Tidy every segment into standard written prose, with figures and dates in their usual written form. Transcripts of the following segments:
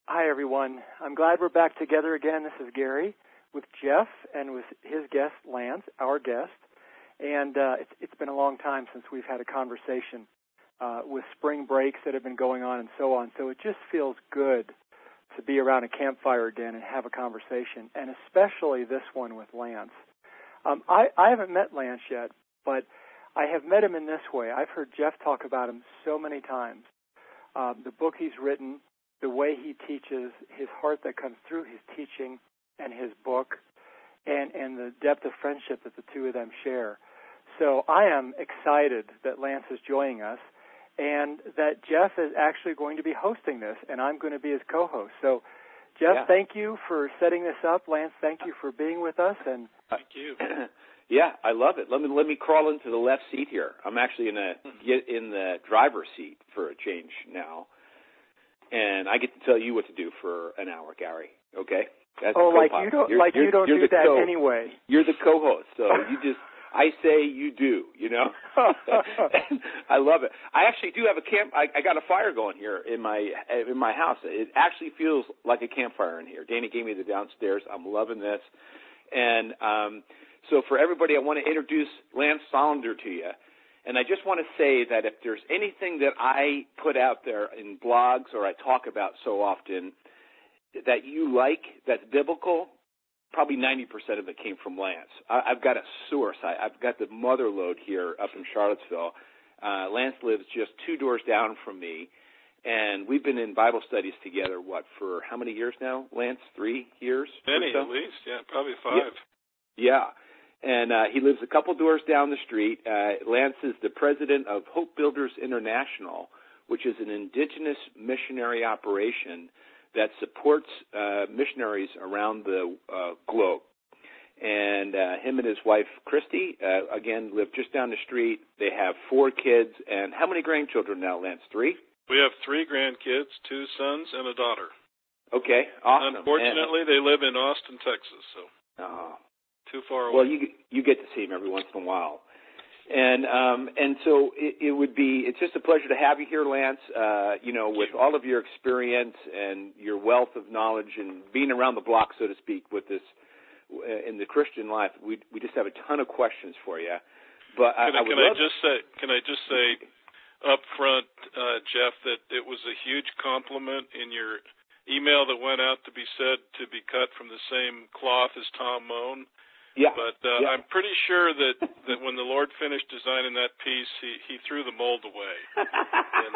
Hi, everyone. I'm glad we're back together again. This is Gary with Jeff and with his guest, Lance, our guest. And it's been a long time since we've had a conversation with spring breaks that have been going on and so on. So it just feels good to be around a campfire again and have a conversation, and especially this one with Lance. I haven't met Lance yet, but I have met him in this way. I've heard Jeff talk about him so many times. The book he's written, the way he teaches, his heart that comes through his teaching and his book, and the depth of friendship that the two of them share. So I am excited that Lance is joining us and that Jeff is actually going to be hosting this, and I'm going to be his co-host. So, Jeff, Thank you for setting this up. Lance, thank you for being with us. And thank you. Yeah, I love it. Let me crawl into the left seat here. I'm actually going to get in the driver's seat for a change now, and I get to tell you what to do for an hour, Gary. Okay? That's like you don't do that anyway. You're the co-host, so you just I say you do. You know. I love it. I actually do have a camp. I got a fire going here in my house. It actually feels like a campfire in here. Danny gave me the downstairs. I'm loving this, and so for everybody, I want to introduce Lance Solander to you. And I just want to say that if there's anything that I put out there in blogs or I talk about so often that you like, that's biblical, probably 90% of it came from Lance. I've got a source. I've got the mother lode here up in Charlottesville. Lance lives just 2 doors down from me, and we've been in Bible studies together, for how many years now, Lance? 3 years? Many, at least, probably 5. Yeah. And he lives a couple doors down the street. Lance is the president of Hope Builders International, which is an indigenous missionary operation that supports missionaries around the globe. And him and his wife, Christy, again, live just down the street. They have 4 kids. And how many grandchildren now, Lance? 3? We have 3 grandkids, 2 sons, and a daughter. Okay, awesome. Unfortunately, they live in Austin, Texas, so too far away. Well, you get to see them every once in a while. And so it's just a pleasure to have you here, Lance, with all of your experience and your wealth of knowledge and being around the block, so to speak, with this in the Christian life. We just have a ton of questions for you. But can I just say up front, Jeff, that it was a huge compliment in your email that went out to be said to be cut from the same cloth as Tom Moen. Yeah. But I'm pretty sure that when the Lord finished designing that piece, he threw the mold away. And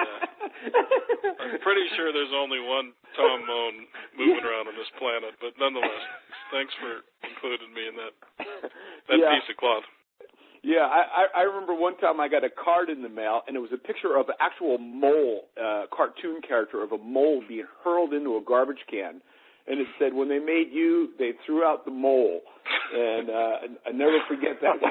I'm pretty sure there's only one Tom Moen moving around on this planet. But nonetheless, thanks for including me in that piece of cloth. Yeah, I remember one time I got a card in the mail, and it was a picture of an actual mole, cartoon character of a mole being hurled into a garbage can. And it said, when they made you, they threw out the mole. And I never forget that.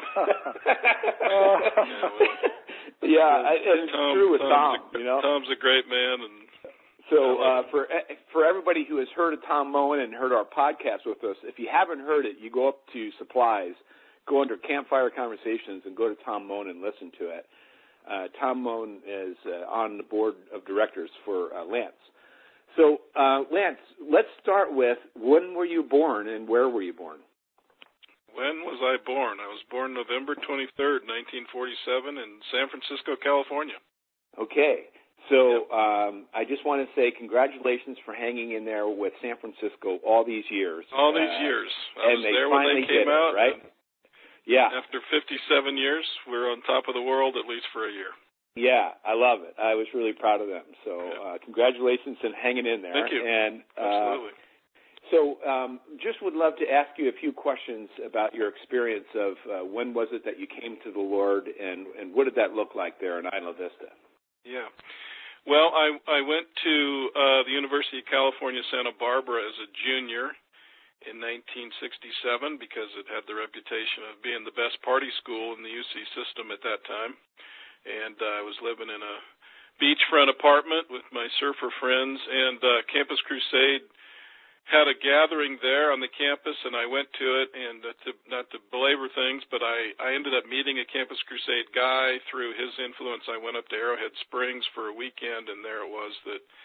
And it's true with Tom. Tom's a great man. And so for everybody who has heard of Tom Moen and heard our podcast with us, if you haven't heard it, you go up to Supplies, go under Campfire Conversations, and go to Tom Moen and listen to it. Tom Moen is on the board of directors for Lance. So, Lance, let's start with when were you born and where were you born? When was I born? I was born November 23rd, 1947 in San Francisco, California. Okay. So I just want to say congratulations for hanging in there with San Francisco all these years. All these years. I was there when they came out. Right? Yeah. After 57 years, we're on top of the world at least for a year. Yeah, I love it. I was really proud of them. So congratulations and hanging in there. Thank you. And, absolutely. So just would love to ask you a few questions about your experience of when was it that you came to the Lord and what did that look like there in Isla Vista? Yeah. Well, I went to the University of California, Santa Barbara as a junior in 1967 because it had the reputation of being the best party school in the UC system at that time. And I was living in a beachfront apartment with my surfer friends, and Campus Crusade had a gathering there on the campus, and I went to it, and not to belabor things, but I ended up meeting a Campus Crusade guy. Through his influence, I went up to Arrowhead Springs for a weekend, and there it was that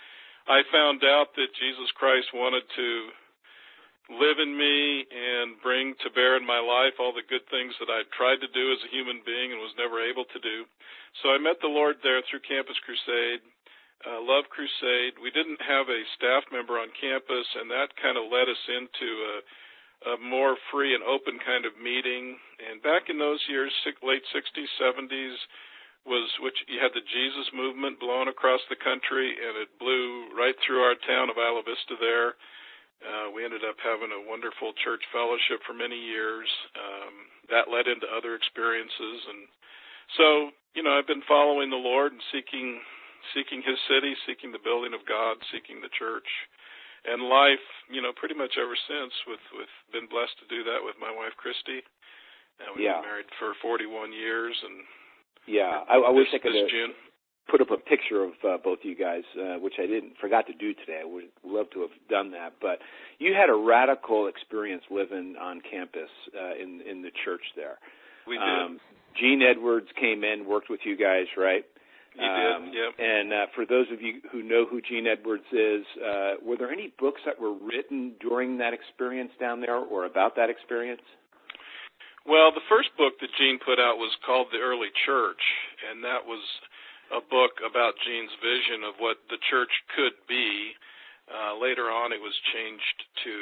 I found out that Jesus Christ wanted to live in me and bring to bear in my life all the good things that I'd tried to do as a human being and was never able to do. So I met the Lord there through Campus Crusade, Love Crusade. We didn't have a staff member on campus, and that kind of led us into a more free and open kind of meeting. And back in those years, late 60s, 70s, which you had the Jesus movement blowing across the country, and it blew right through our town of Isla Vista there. We ended up having a wonderful church fellowship for many years. That led into other experiences. And so, I've been following the Lord and seeking His city, seeking the building of God, seeking the church. And life, pretty much ever since, with been blessed to do that with my wife, Christy. We've been married for 41 years. And I wish I could June. put up a picture of both you guys, which I forgot to do today. I would love to have done that. But you had a radical experience living on campus in the church there. We did. Gene Edwards came in, worked with you guys, right? He did, yep. And for those of you who know who Gene Edwards is, were there any books that were written during that experience down there or about that experience? Well, the first book that Gene put out was called The Early Church, and that was a book about Gene's vision of what the church could be. Later on, it was changed to,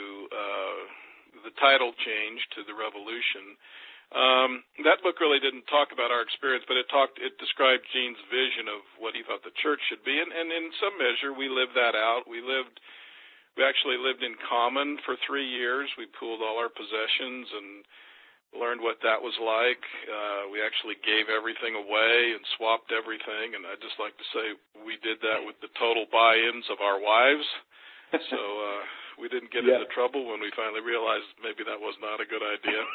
the title changed to The Revolution. That book really didn't talk about our experience, but it described Gene's vision of what he thought the church should be, and in some measure, we lived that out. We actually lived in common for 3 years. We pooled all our possessions and learned what that was like. We actually gave everything away and swapped everything, and I'd just like to say we did that with the total buy-ins of our wives. So we didn't get into trouble when we finally realized maybe that was not a good idea.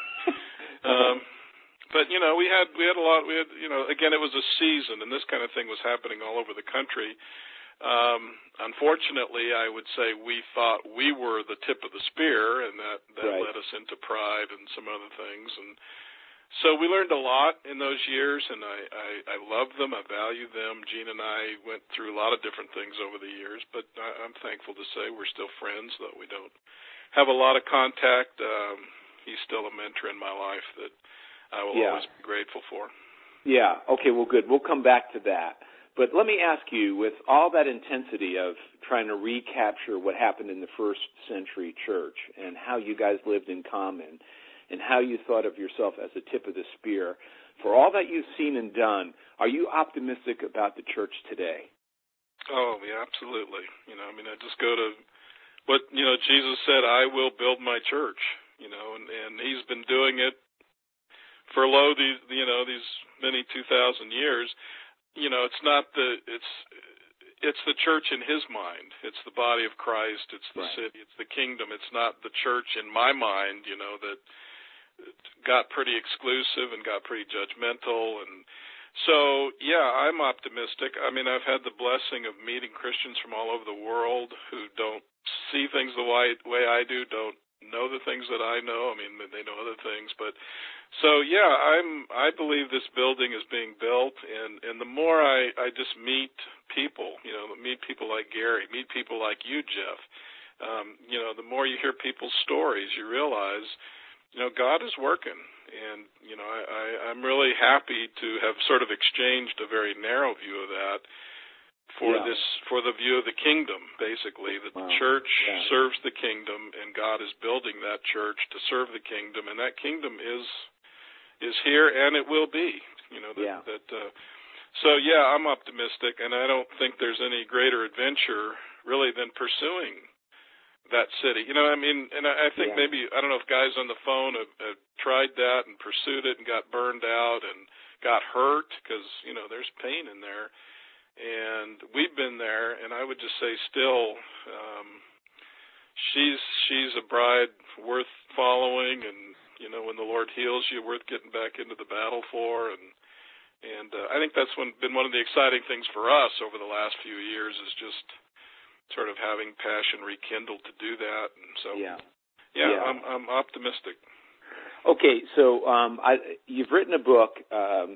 But we had a lot. Again, it was a season, and this kind of thing was happening all over the country. Unfortunately, I would say we thought we were the tip of the spear, and that right. led us into pride and some other things. And so we learned a lot in those years, and I love them. I value them. Gene and I went through a lot of different things over the years, but I'm thankful to say we're still friends, though we don't have a lot of contact. He's still a mentor in my life that I will always be grateful for. Yeah. Okay, well, good. We'll come back to that. But let me ask you, with all that intensity of trying to recapture what happened in the first century church and how you guys lived in common and how you thought of yourself as the tip of the spear, for all that you've seen and done, are you optimistic about the church today? Oh, yeah, absolutely. I just go to what, Jesus said, I will build my church, and he's been doing it for these many 2,000 years. It's the church in his mind. It's the body of Christ. It's the city. It's the kingdom. It's not the church in my mind, that got pretty exclusive and got pretty judgmental. And so, I'm optimistic. I've had the blessing of meeting Christians from all over the world who don't see things the way I do, don't know the things that I know. They know other things, but so I believe this building is being built, and the more I just meet people, meet people like Gary, meet people like you, Jeff, the more you hear people's stories, you realize, God is working, and I'm really happy to have sort of exchanged a very narrow view of that for the view of the kingdom, basically, that the church serves the kingdom, and God is building that church to serve the kingdom, and that kingdom is here, and it will be. So I'm optimistic, and I don't think there's any greater adventure really than pursuing that city. And I think maybe, I don't know if guys on the phone have tried that and pursued it and got burned out and got hurt, because there's pain in there. And we've been there, and I would just say still, she's a bride worth following, and when the Lord heals you, worth getting back into the battle for. And I think that's been one of the exciting things for us over the last few years, is just sort of having passion rekindled to do that. And so, I'm optimistic. Okay, so you've written a book.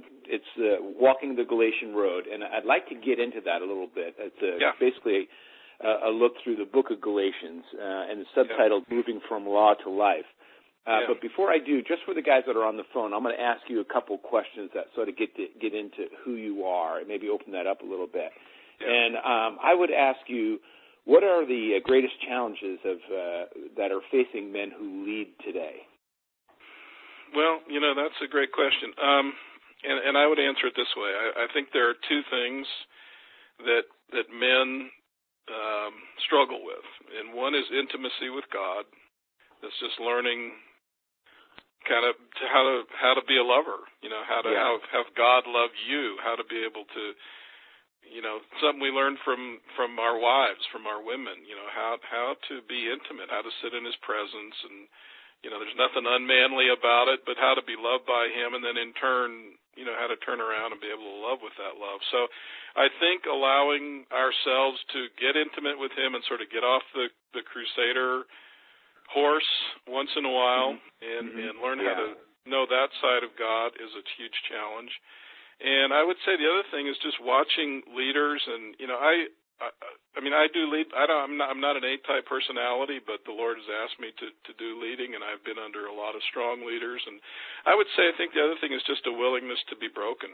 It's Walking the Galatian Road, and I'd like to get into that a little bit. It's basically a look through the book of Galatians, and it's subtitled Moving from Law to Life. But before I do, just for the guys that are on the phone, I'm going to ask you a couple questions that sort of get into who you are and maybe open that up a little bit. Yeah. And I would ask you, what are the greatest challenges that are facing men who lead today? Well, that's a great question. And I would answer it this way. I think there are two things that men struggle with. And one is intimacy with God. It's just learning kind of how to be a lover, how to have God love you, how to be able to, something we learn from our wives, from our women, how to be intimate, how to sit in his presence, and there's nothing unmanly about it, but how to be loved by him, and then in turn, how to turn around and be able to love with that love. So I think allowing ourselves to get intimate with him and sort of get off the crusader horse once in a while and learn how to know that side of God is a huge challenge. And I would say the other thing is just watching leaders, and I do lead. I'm not an A-type personality, but the Lord has asked me to do leading, and I've been under a lot of strong leaders. And I would say I think the other thing is just a willingness to be broken,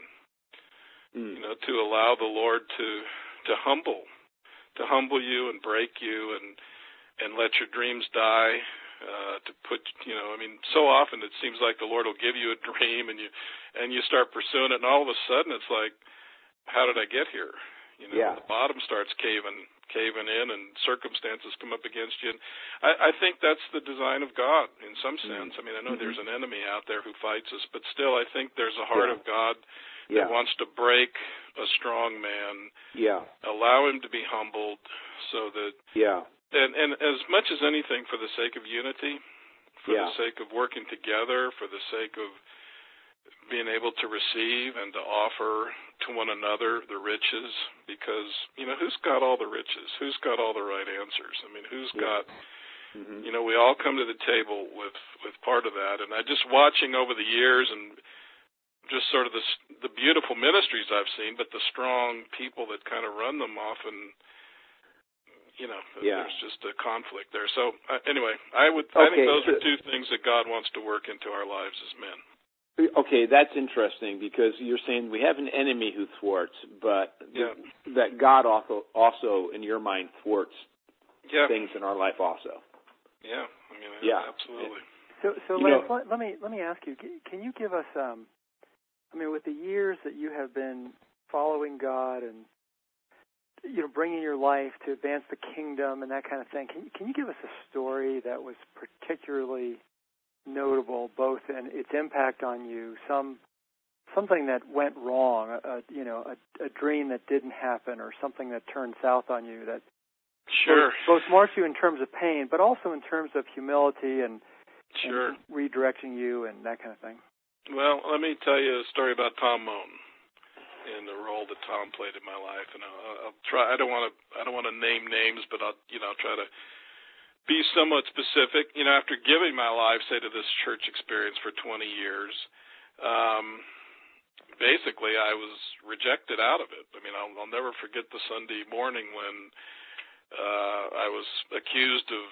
to allow the Lord to humble you and break you and let your dreams die. To put, so often it seems like the Lord will give you a dream and you start pursuing it, and all of a sudden it's like, how did I get here? The bottom starts caving in, and circumstances come up against you. And I think that's the design of God in some sense. I know there's an enemy out there who fights us, but still I think there's a heart of God that wants to break a strong man, allow him to be humbled so that And as much as anything, for the sake of unity, for the sake of working together, for the sake of being able to receive and to offer to one another the riches, because, who's got all the riches? Who's got all the right answers? Who's got, we all come to the table with part of that. And I just watching over the years and just sort of the beautiful ministries I've seen, but the strong people that kind of run them often, there's just a conflict there. So anyway, I think those are two things that God wants to work into our lives as men. Okay, that's interesting, because you're saying we have an enemy who thwarts, but that God also in your mind thwarts things in our life also. Yeah, absolutely. So Lance, let me ask you, can you give us, with the years that you have been following God and bringing your life to advance the kingdom and that kind of thing, can you give us a story that was particularly notable, both in its impact on you, something that went wrong, a dream that didn't happen, or something that turned south on you that both marked you in terms of pain, but also in terms of humility and redirecting you and that kind of thing? Well, let me tell you a story about Tom Moan and the role that Tom played in my life, and I'll try. I don't want to name names, but I'll try to be somewhat specific. After giving my life, say, to this church experience for 20 years, basically I was rejected out of it. I'll never forget the Sunday morning when I was accused of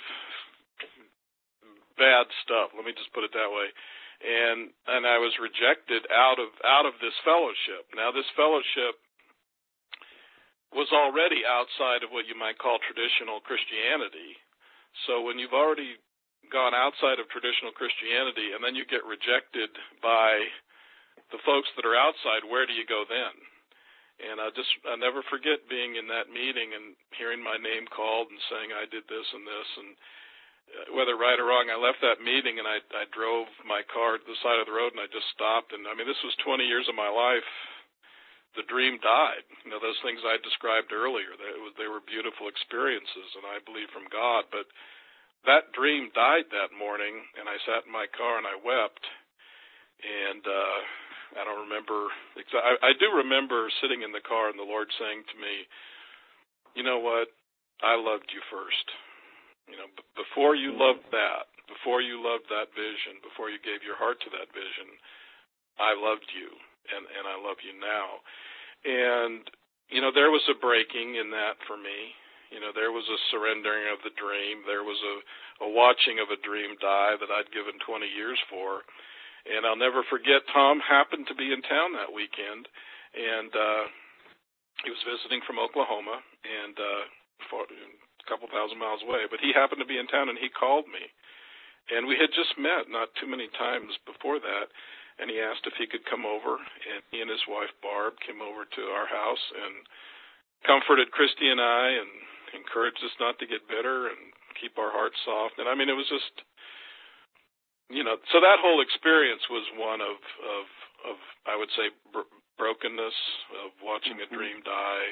bad stuff. Let me just put it that way. And I was rejected out of this fellowship. Now, this fellowship was already outside of what you might call traditional Christianity. So when you've already gone outside of traditional Christianity and then you get rejected by the folks that are outside, where do you go then? And I'll never forget being in that meeting and hearing my name called and saying I did this and this, and whether right or wrong, I left that meeting and I drove my car to the side of the road and I just stopped. And this was 20 years of my life. The dream died. Those things I described earlier, they were beautiful experiences, and I believe from God. But that dream died that morning, and I sat in my car and I wept. And I don't remember. I do remember sitting in the car and the Lord saying to me, "You know what? I loved you first. Before you loved that, before you loved that vision, before you gave your heart to that vision, I loved you, and I love you now." And, there was a breaking in that for me. You know, there was a surrendering of the dream. There was a watching of a dream die that I'd given 20 years for. And I'll never forget, Tom happened to be in town that weekend, and he was visiting from Oklahoma, and a couple thousand miles away. But he happened to be in town, and he called me. And we had just met not too many times before that, and he asked if he could come over, and he and his wife, Barb, came over to our house and comforted Christy and I and encouraged us not to get bitter and keep our hearts soft. And I mean, it was just, you know, so that whole experience was one of I would say, brokenness, of watching a dream die.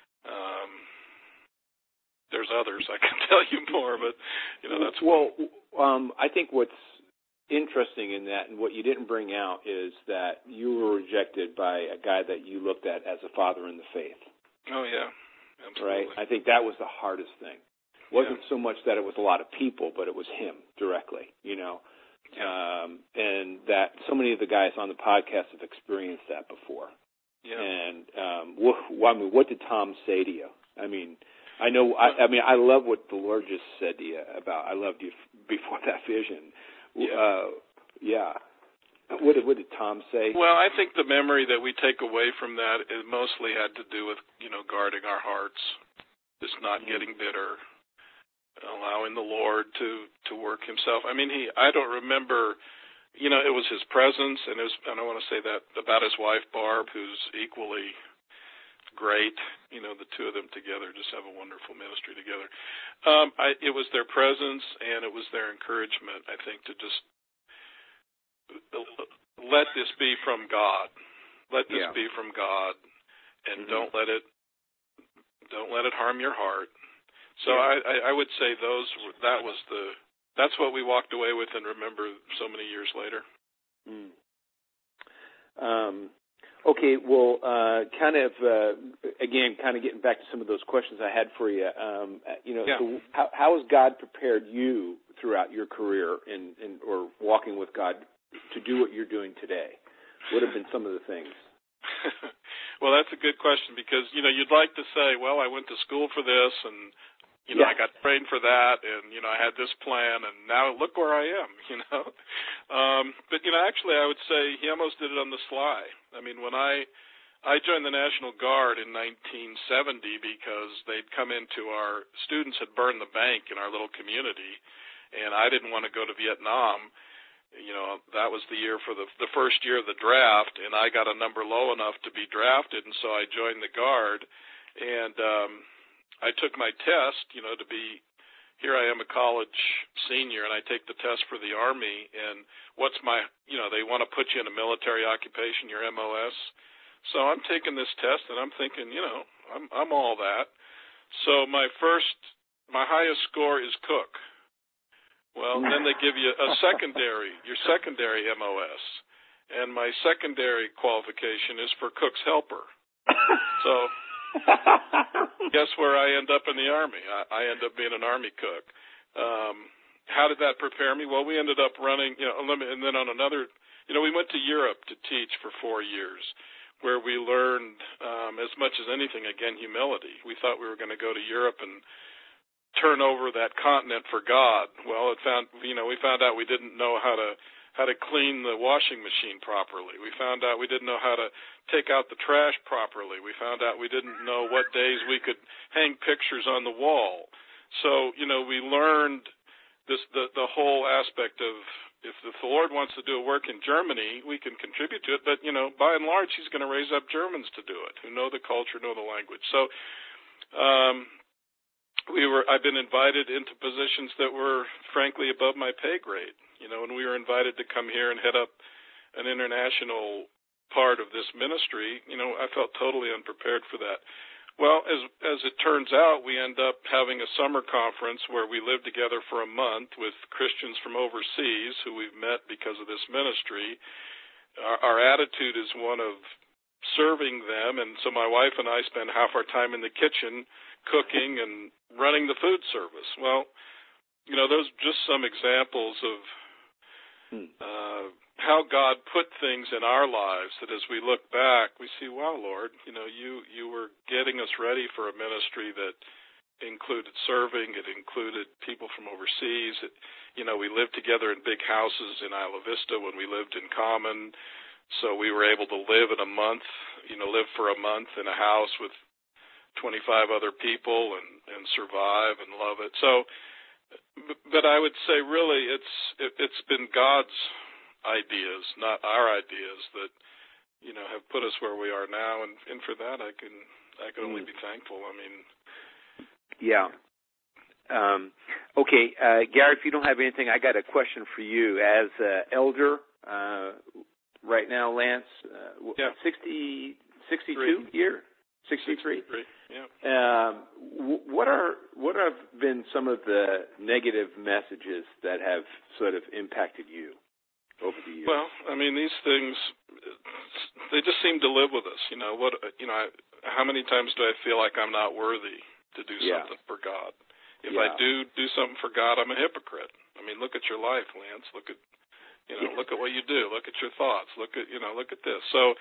There's others I can tell you more, but, you know, that's... Well, I think what's interesting in that, and what you didn't bring out, is that you were rejected by a guy that you looked at as a father in the faith. Oh, yeah. Absolutely. Right? I think that was the hardest thing. It wasn't so much that it was a lot of people, but it was him directly, you know. Yeah. And that so many of the guys on the podcast have experienced that before. Yeah. And what did Tom say to you? I mean, I know. I love what the Lord just said to you about I loved you before that vision. Yeah. What did Tom say? Well, I think the memory that we take away from that is mostly had to do with, you know, guarding our hearts, just not getting bitter, allowing the Lord to work himself. I mean, I don't remember, you know, it was his presence, and I want to say that about his wife, Barb, who's equally great. You know, the two of them together just have a wonderful ministry together. It was their presence, and it was their encouragement, I think, to just let this be from God. Let this be from God, and don't let it harm your heart. So I would say that's what we walked away with and remember so many years later. Okay, well, kind of getting back to some of those questions I had for you. So how has God prepared you throughout your career or walking with God to do what you're doing today? What have been some of the things? Well, that's a good question because, you know, you'd like to say, well, I went to school for this and, you know, I got trained for that and, you know, I had this plan and now look where I am, you know. But, you know, actually I would say he almost did it on the sly. I mean, when I joined the National Guard in 1970 because they'd come into our students had burned the bank in our little community and I didn't want to go to Vietnam. You know, that was the year for the first year of the draft, and I got a number low enough to be drafted, and so I joined the Guard, and I took my test, you know, to be, here I am a college senior, and I take the test for the Army, and they want to put you in a military occupation, your MOS, so I'm taking this test, and I'm thinking, you know, I'm all that. So my highest score is cook. Well, then they give you your secondary MOS, and my secondary qualification is for cook's helper. So, guess where I end up in the Army? I end up being an Army cook. How did that prepare me? Well, we ended up running, you know, and then on another, you know, we went to Europe to teach for 4 years, where we learned as much as anything, again, humility. We thought we were going to go to Europe and turn over that continent for God. Well, we found out we didn't know how to clean the washing machine properly. We found out we didn't know how to take out the trash properly. We found out we didn't know what days we could hang pictures on the wall. So, you know, we learned the whole aspect of if the Lord wants to do a work in Germany, we can contribute to it. But, you know, by and large, he's going to raise up Germans to do it, who know the culture, know the language. So, I've been invited into positions that were, frankly, above my pay grade. You know, when we were invited to come here and head up an international part of this ministry, you know, I felt totally unprepared for that. Well, as it turns out, we end up having a summer conference where we live together for a month with Christians from overseas who we've met because of this ministry. Our attitude is one of serving them, and so my wife and I spend half our time in the kitchen cooking and running the food service. Well, you know, those are just some examples of how God put things in our lives that as we look back, we see, wow, Lord, you know, you were getting us ready for a ministry that included serving. It included people from overseas. We lived together in big houses in Isla Vista when we lived in common. So we were able to live live for a month in a house with 25 other people and survive and love it. So, but I would say really it's been God's ideas, not our ideas, that have put us where we are now, and for that I can only be thankful. I mean, yeah. Okay, Gary, if you don't have anything, I got a question for you. As elder right now, Lance, 62 year, 63. Yeah. What have been some of the negative messages that have sort of impacted you over the years? Well, I mean, these things, they just seem to live with us. How many times do I feel like I'm not worthy to do something for God? If I do something for God, I'm a hypocrite. I mean, look at your life, Lance. Look at what you do. Look at your thoughts. Look at this. So,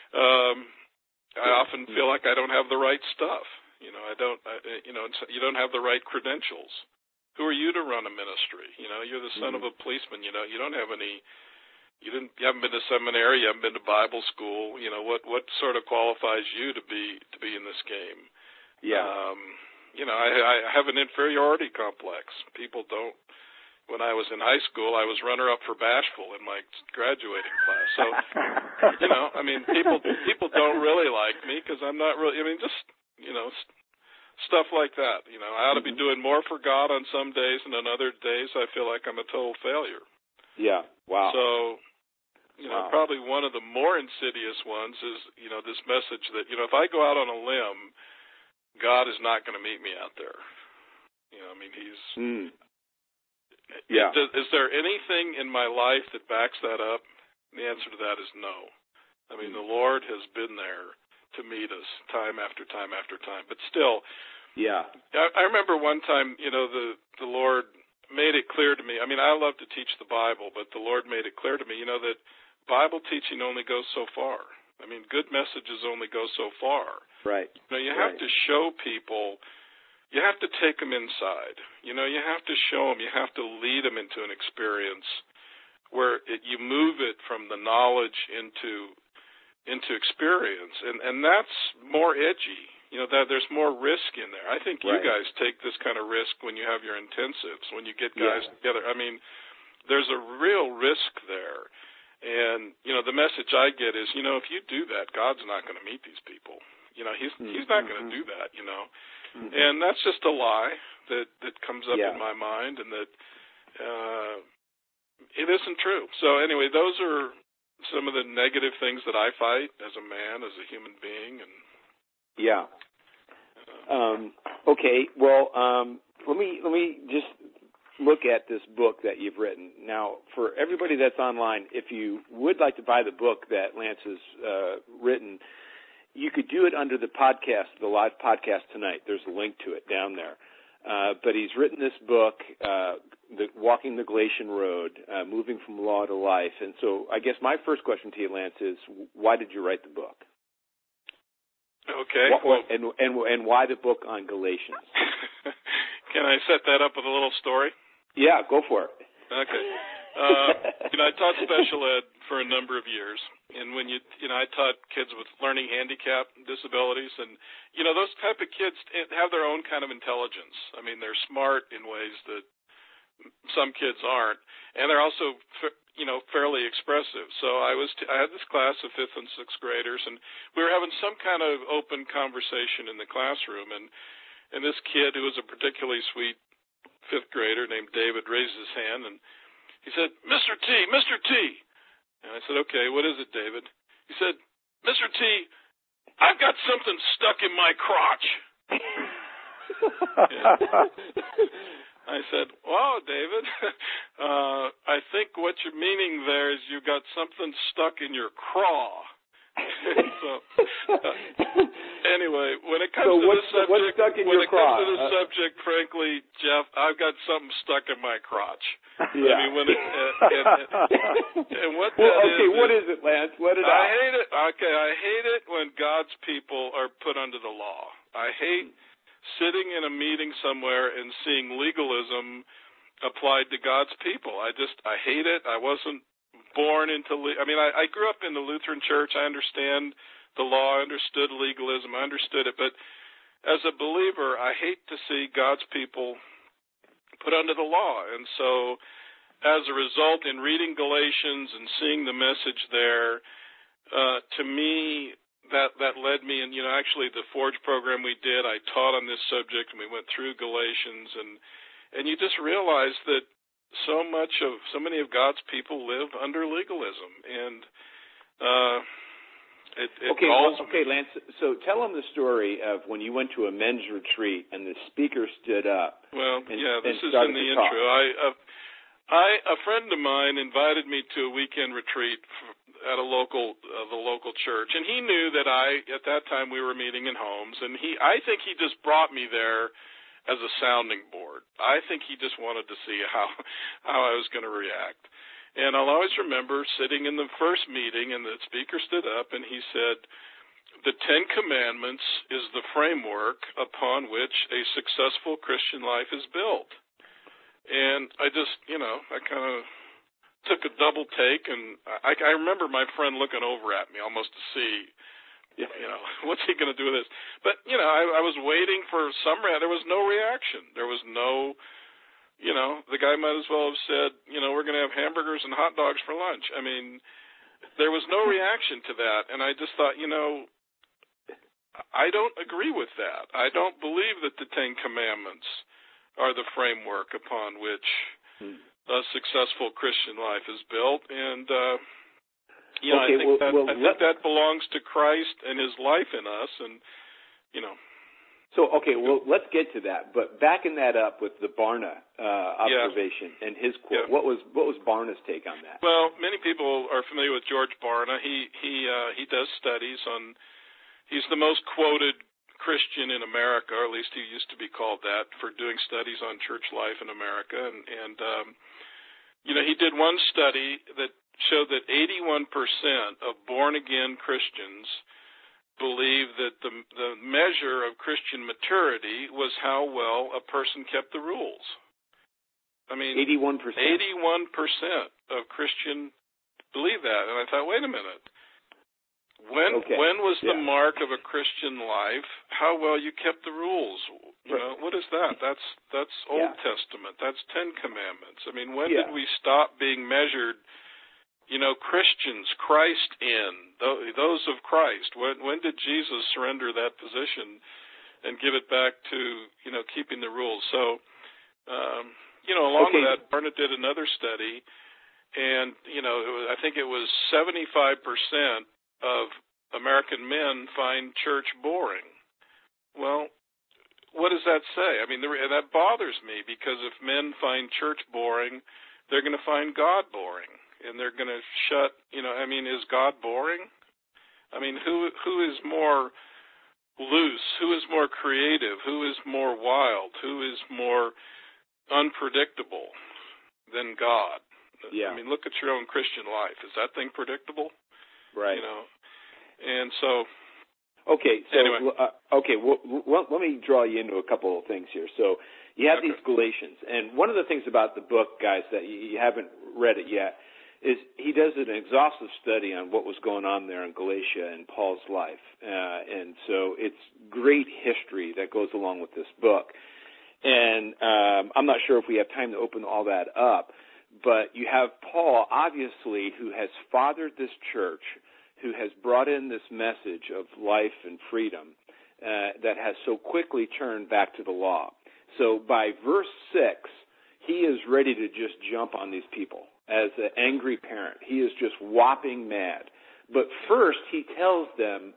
I often feel like I don't have the right stuff. You don't have the right credentials. Who are you to run a ministry? You're the son of a policeman. You don't have any. You haven't been to seminary. You haven't been to Bible school. What sort of qualifies you to be in this game? Yeah. I have an inferiority complex. People don't. When I was in high school, I was runner-up for Bashful in my graduating class. So, I mean, people don't really like me because I'm not really. I mean, just stuff like that. I ought to be doing more for God on some days, and on other days, I feel like I'm a total failure. Yeah. Wow. So, probably one of the more insidious ones is, this message that, if I go out on a limb, God is not going to meet me out there. He's. Yeah. Is there anything in my life that backs that up? The answer to that is no. I mean, the Lord has been there to meet us time after time after time. But still, I remember one time, the Lord made it clear to me. I mean, I love to teach the Bible, but the Lord made it clear to me, that Bible teaching only goes so far. I mean, good messages only go so far. Right. You have to show people. You have to take them inside. You have to show them. You have to lead them into an experience where you move it from the knowledge into experience, and that's more edgy. That there's more risk in there. I think you guys take this kind of risk when you have your intensives, when you get guys together. I mean, there's a real risk there. And, the message I get is, if you do that, God's not going to meet these people. He's not going to do that, And that's just a lie that comes up in my mind, and that it isn't true. So anyway, those are some of the negative things that I fight as a man, as a human being. And okay. Well, let me just look at this book that you've written. Now, for everybody that's online, if you would like to buy the book that Lance has written, you could do it under the podcast, the live podcast tonight. There's a link to it down there. But he's written this book, Walking the Galatian Road, Moving from Law to Life. And so I guess my first question to you, Lance, is why did you write the book? Okay. And why the book on Galatians? Can I set that up with a little story? Yeah, go for it. Okay. I taught special ed for a number of years, and when I taught kids with learning handicap disabilities, and those type of kids have their own kind of intelligence. I mean, they're smart in ways that some kids aren't, and they're also fairly expressive. So I had this class of 5th and 6th graders, and we were having some kind of open conversation in the classroom, and this kid, who was a particularly sweet 5th grader named David, raised his hand, and he said, Mr. T. And I said, okay, what is it, David? He said, Mr. T, I've got something stuck in my crotch. I said, wow, David, I think what you're meaning there is you've got something stuck in your craw. So, anyway, when it comes to this subject, frankly, Jeff, I've got something stuck in my crotch. Yeah. I mean, and what that what is it, Lance? Let it out. I hate it. Okay, I hate it when God's people are put under the law. I hate sitting in a meeting somewhere and seeing legalism applied to God's people. I hate it. I wasn't born into, I grew up in the Lutheran Church. I understand the law. I understood legalism. I understood it. But as a believer, I hate to see God's people put under the law. And so as a result, in reading Galatians and seeing the message there, to me, that led me, and actually the Forge program we did, I taught on this subject, and we went through Galatians, and you just realize that so many of God's people live under legalism, and Okay, Lance. So tell them the story of when you went to a men's retreat and the speaker stood up. Well, this is in the intro. A friend of mine invited me to a weekend retreat at the local church, and he knew that at that time we were meeting in homes, and I think he just brought me there as a sounding board. I think he just wanted to see how I was going to react. And I'll always remember sitting in the first meeting, and the speaker stood up, and he said, "The Ten Commandments is the framework upon which a successful Christian life is built." And I just, I kind of took a double take, and I remember my friend looking over at me almost to see, what's he going to do with this? But, I was waiting for there was no reaction. There was no, the guy might as well have said, we're going to have hamburgers and hot dogs for lunch. I mean, there was no reaction to that. And I just thought, I don't agree with that. I don't believe that the Ten Commandments are the framework upon which a successful Christian life is built. And, I think that belongs to Christ and his life in us. And, So, let's get to that. But backing that up with the Barna observation and his quote, what was Barna's take on that? Well, many people are familiar with George Barna. He does studies on. He's the most quoted Christian in America, or at least he used to be called that, for doing studies on church life in America. And he did one study that showed that 81% of born-again Christians believe that the measure of Christian maturity was how well a person kept the rules. I mean, 81%. 81% of Christian believe that. And I thought, wait a minute. When was the mark of a Christian life how well you kept the rules? What is that? That's Old Testament. That's Ten Commandments. I mean, when did we stop being measured? Christians, Christ in, those of Christ. When did Jesus surrender that position and give it back to, keeping the rules? So, along with that, Barna did another study, and, I think it was 75% of American men find church boring. Well, what does that say? I mean, that bothers me, because if men find church boring, they're going to find God boring. And they're going to shut, is God boring? I mean, who is more loose? Who is more creative? Who is more wild? Who is more unpredictable than God? Yeah. I mean, look at your own Christian life. Is that thing predictable? Right. And so. Okay. So, anyway. Let me draw you into a couple of things here. So you have these Galatians, and one of the things about the book, guys, that you haven't read it yet, is he does an exhaustive study on what was going on there in Galatia and Paul's life. And so it's great history that goes along with this book. And I'm not sure if we have time to open all that up, but you have Paul, obviously, who has fathered this church, who has brought in this message of life and freedom that has so quickly turned back to the law. So by verse 6, he is ready to just jump on these people. As an angry parent, he is just whopping mad. But first, he tells them,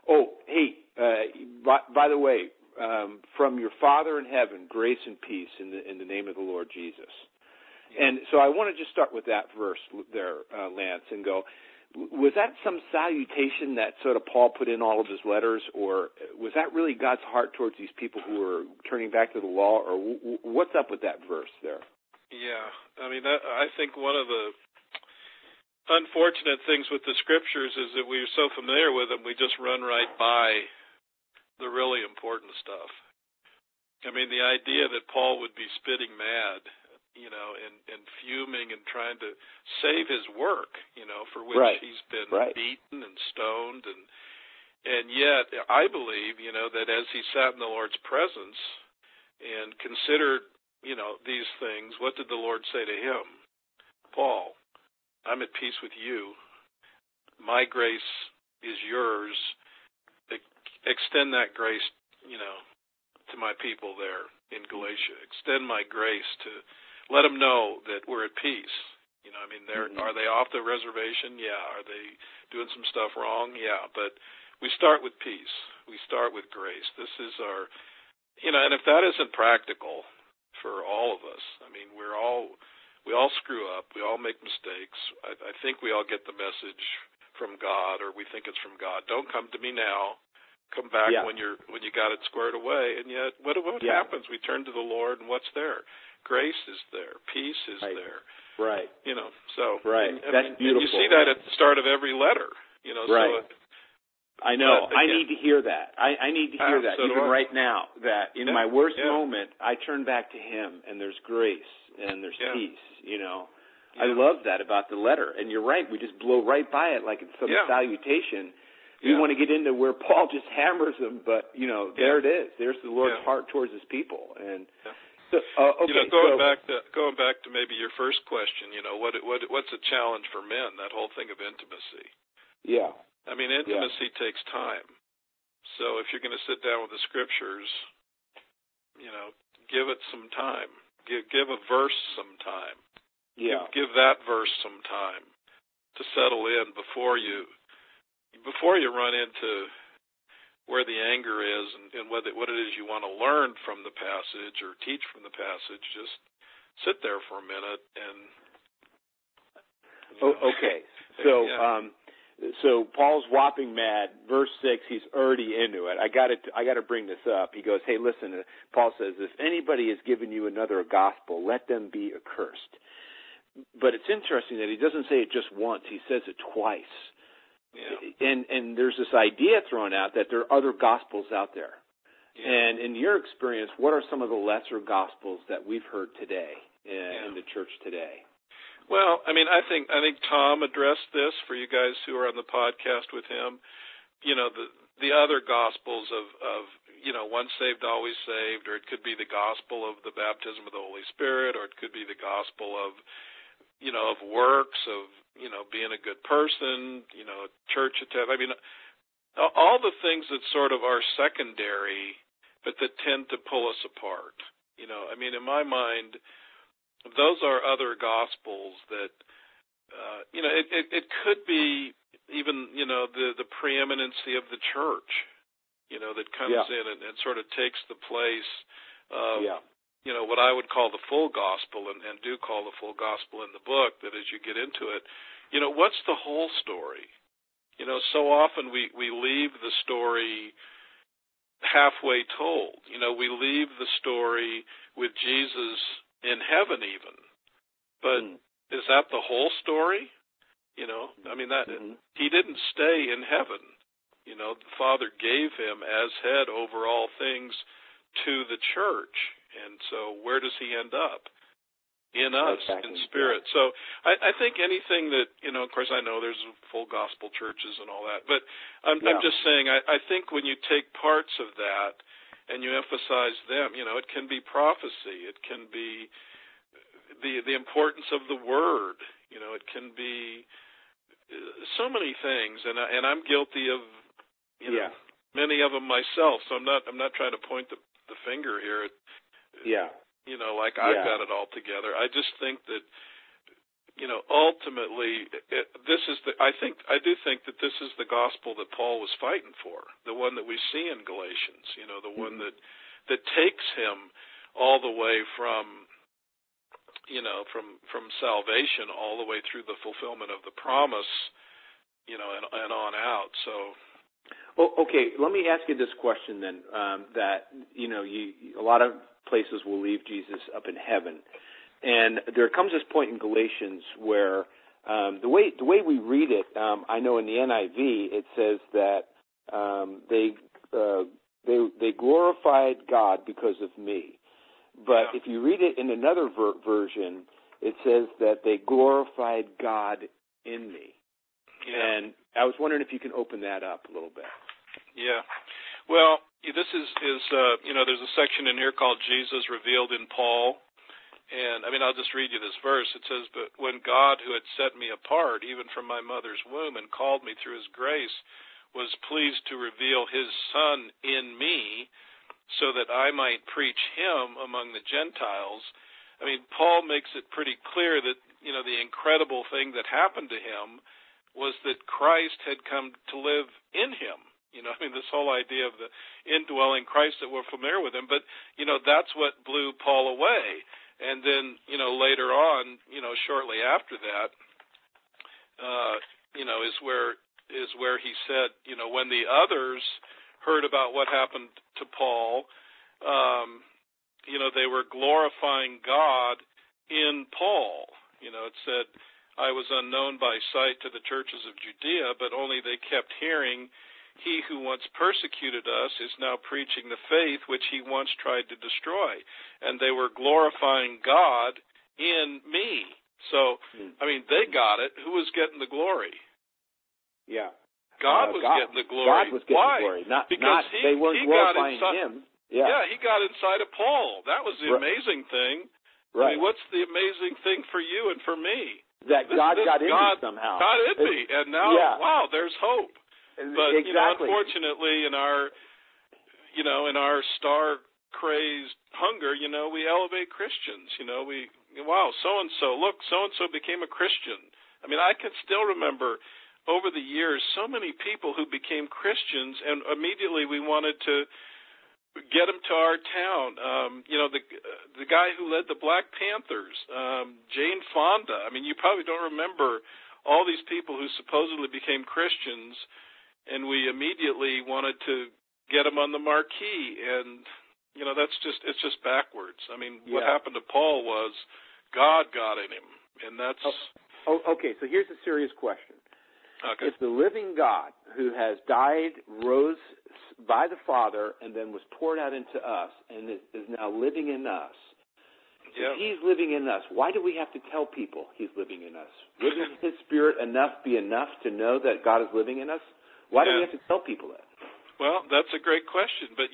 by the way, from your Father in heaven, grace and peace in the name of the Lord Jesus. And so I want to just start with that verse there, Lance, and go, was that some salutation that sort of Paul put in all of his letters, or was that really God's heart towards these people who are turning back to the law, or what's up with that verse there? Yeah, I mean, I think one of the unfortunate things with the Scriptures is that we're so familiar with them, we just run right by the really important stuff. I mean, the idea that Paul would be spitting mad, you know, and fuming and trying to save his work, you know, for which he's been beaten and stoned, and yet I believe, you know, that as he sat in the Lord's presence and considered, you know, these things, what did the Lord say to him? Paul, I'm at peace with you. My grace is yours. Extend that grace, you know, to my people there in Galatia. Extend my grace to let them know that we're at peace. You know, I mean, are they off the reservation? Yeah. Are they doing some stuff wrong? Yeah. But we start with peace. We start with grace. This is our, you know, and if that isn't practical for all of us, I mean, we all screw up. We all make mistakes. I think we all get the message from God, or we think it's from God. Don't come to me now. Come back when you got it squared away. And yet, what happens? We turn to the Lord, and what's there? Grace is there. Peace is there. Right. You know. So. Right. That's beautiful. And you see that at the start of every letter. You know. Right. So I know. I need to hear that. I need to hear that even right now. That in my worst moment, I turn back to Him, and there's grace and there's peace. You know. I love that about the letter. And you're right. We just blow right by it like it's some salutation. We want to get into where Paul just hammers them, but, you know, there it is. There's the Lord's heart towards His people. And so, okay. You know, going back to maybe your first question, you know, what's a challenge for men? That whole thing of intimacy. Yeah. I mean, intimacy takes time. So if you're going to sit down with the Scriptures, you know, give it some time. Give a verse some time. Yeah. Give that verse some time to settle in before you run into where the anger is and what it is you want to learn from the passage or teach from the passage. Just sit there for a minute and. Okay, so Paul's whopping mad. Verse 6, he's already into it. I got to bring this up. He goes, "Hey, listen." Paul says, "If anybody has given you another gospel, let them be accursed." But it's interesting that he doesn't say it just once. He says it twice. Yeah. And there's this idea thrown out that there are other gospels out there. Yeah. And in your experience, what are some of the lesser gospels that we've heard today in the church today? Well, I mean, I think Tom addressed this for you guys who are on the podcast with him. You know, the other gospels of you know, once saved, always saved, or it could be the gospel of the baptism of the Holy Spirit, or it could be the gospel of, you know, of works, of, you know, being a good person, you know, church attendance. I mean, all the things that sort of are secondary, but that tend to pull us apart. You know, I mean, in my mind, those are other gospels that, you know, it could be even, you know, the preeminency of the church, you know, that comes in and sort of takes the place of, you know, what I would call the full gospel, and do call the full gospel in the book, that as you get into it, you know, what's the whole story? You know, so often we leave the story halfway told. You know, we leave the story with Jesus in heaven even. But is that the whole story? You know, I mean, that he didn't stay in heaven. You know, the Father gave him as head over all things to the church. And so where does he end up? In us, in spirit. So I think anything that, you know, of course I know there's full gospel churches and all that, but I'm just saying I think when you take parts of that and you emphasize them, you know, it can be prophecy, it can be the importance of the word, you know, it can be so many things, and I'm guilty of, you know, many of them myself, so I'm not trying to point the finger here at, you know, like I've got it all together. I just think that, you know, ultimately, I do think that this is the gospel that Paul was fighting for, the one that we see in Galatians, you know, the one that takes him all the way from, you know, from salvation all the way through the fulfillment of the promise, you know, and on out. So. Well, okay, let me ask you this question then, that, you know, a lot of places will leave Jesus up in heaven. And there comes this point in Galatians where the way we read it, I know in the NIV it says that they glorified God because of me. But if you read it in another version, it says that they glorified God in me. Yeah. And I was wondering if you can open that up a little bit. Yeah. Well, this is there's a section in here called Jesus Revealed in Paul. And, I'll just read you this verse. It says, "But when God, who had set me apart, even from my mother's womb, and called me through his grace, was pleased to reveal his Son in me, so that I might preach him among the Gentiles." Paul makes it pretty clear that, the incredible thing that happened to him was that Christ had come to live in him. This whole idea of the indwelling Christ that we're familiar with him. But, that's what blew Paul away. And then, later on, shortly after that, is where he said, when the others heard about what happened to Paul, they were glorifying God in Paul. It said, "I was unknown by sight to the churches of Judea, but only they kept hearing, 'He who once persecuted us is now preaching the faith which he once tried to destroy.' And they were glorifying God in me." So, they got it. Who was getting the glory? Yeah. God was getting the glory. God was getting Why? the glory. Because they weren't glorifying him. Yeah, he got inside of Paul. That was the amazing thing. Right. What's the amazing thing for you and for me? That God got in me somehow. God in me. And now, wow, there's hope. But, exactly. Unfortunately, in our star-crazed hunger, we elevate Christians. So-and-so became a Christian. I can still remember over the years so many people who became Christians, and immediately we wanted to get them to our town. The guy who led the Black Panthers, Jane Fonda. You probably don't remember all these people who supposedly became Christians, and we immediately wanted to get them on the marquee. And, it's just backwards. What happened to Paul was God got in him, and that's... Okay, so here's a serious question. Okay. If the living God, who has died, rose by the Father, and then was poured out into us, and is now living in us, if he's living in us, why do we have to tell people he's living in us? Wouldn't his Spirit be enough to know that God is living in us? Why do we have to tell people that? Well, that's a great question. But,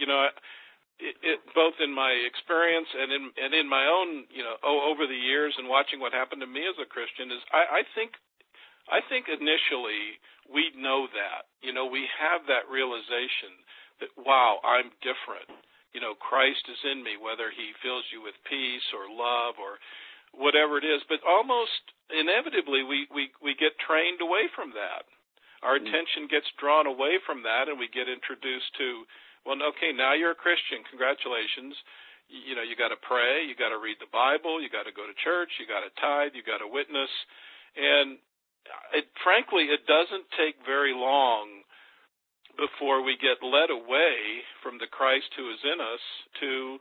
both in my experience and in my own, over the years and watching what happened to me as a Christian, is I think initially we know that. We have that realization that, wow, I'm different. Christ is in me, whether he fills you with peace or love or whatever it is. But almost inevitably we get trained away from that. Our attention gets drawn away from that, and we get introduced to, well, okay, now you're a Christian. Congratulations. You got to pray. You got to read the Bible. You got to go to church. You got to tithe. You got to witness. And frankly, it doesn't take very long before we get led away from the Christ who is in us to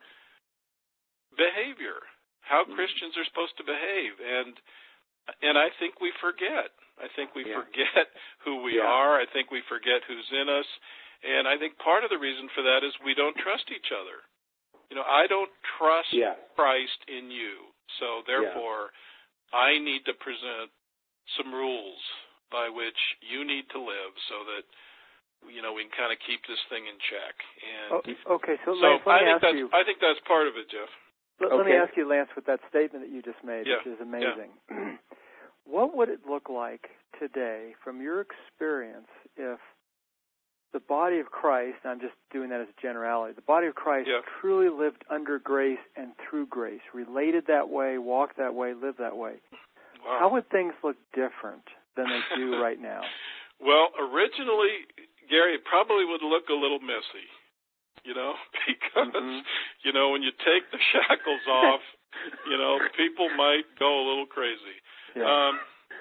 behavior, how Christians are supposed to behave. And I think we forget. I think we forget who we are. I think we forget who's in us. And I think part of the reason for that is we don't trust each other. I don't trust Christ in you. So therefore, I need to present some rules by which you need to live so that, we can kind of keep this thing in check. And okay, so Lance, let me ask you. I think that's part of it, Jeff. Let me ask you, Lance, with that statement that you just made, which is amazing. Yeah. What would it look like today, from your experience, if the body of Christ, and I'm just doing that as a generality, the body of Christ truly lived under grace and through grace, related that way, walked that way, lived that way? Wow. How would things look different than they do right now? Well, originally, Gary, it probably would look a little messy, because, when you take the shackles off, people might go a little crazy. Yeah.